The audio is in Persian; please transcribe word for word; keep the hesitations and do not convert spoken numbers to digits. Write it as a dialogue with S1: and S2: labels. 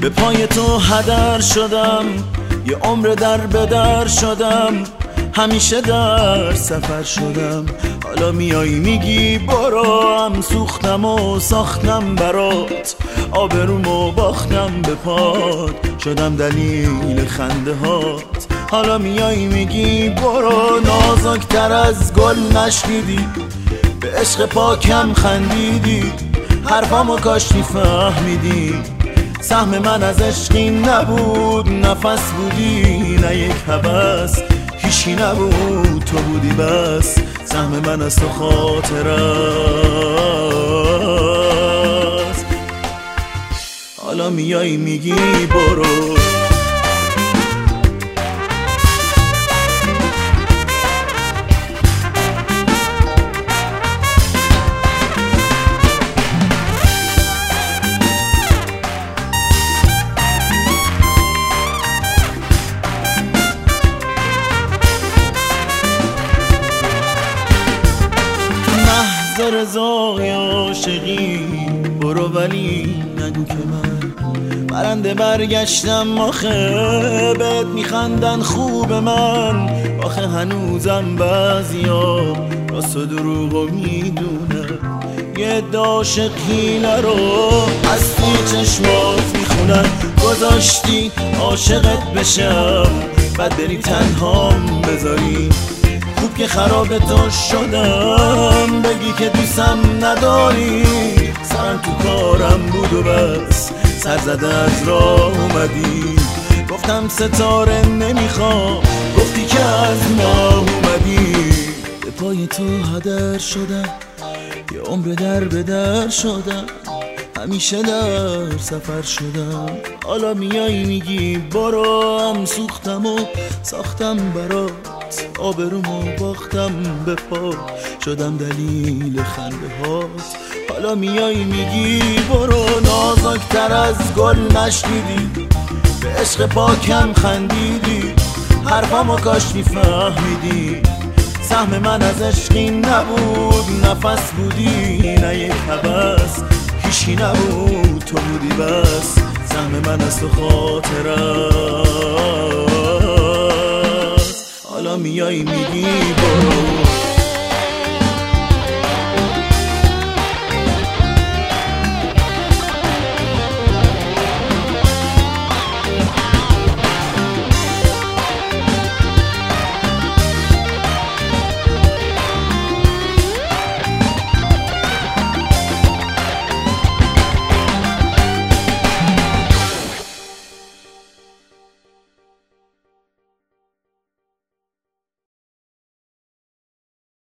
S1: پای تو هدر شدم، یه عمر در به در شدم، همیشه در سفر شدم. حالا میایی میگی برو، هم سوختم و ساختم برات، آبرومو باختم به پات، شدم دلیل خنده هات. حالا میایی میگی برو، نازکتر از گل نشنیدی، به عشق پاکم خندیدی، حرفامو کاش میفهمیدی. سهم من از عشقی نبود، نفس بودی نه یک هوس، هیچی نبود تو بودی بس. سهم من از تو خاطر است. حالا میایی میگی برو، رضای عاشقی برو، ولی نگو که من برنده برگشتم. آخه بهت میخندن خوب من، آخه هنوزم بعضیا راست و دروغو میدونن. یه عاشق حیله رو از توی چشمات میخونن، گذاشتی عاشقت بشم بعد بری تنهام بذاری. خوب که خراب تو شدم، بگی که دوستم نداری. سرم تو کارم بود و بس، سر زده از راه اومدی. گفتم ستاره نمیخوام، گفتی که از ما اومدی. به پای تو هدر شدم، یه عمر در به در شدم، همیشه در سفر شدم. حالا میایی میگی برو، هم سوختم و ساختم برات، آبرومو باختم به پا، شدم دلیل خنده هات. حالا میایی میگی برو، نازکتر از گل نشنیدی، به عشق پاکم خندیدی، حرفامو کاش میفهمیدی. سهم من از عشقی نبود، نفس بودی نه یک هوس، هیچی نبود تو بودی بس. سهم من از تو خاطر است. حالا میایی میگی برو.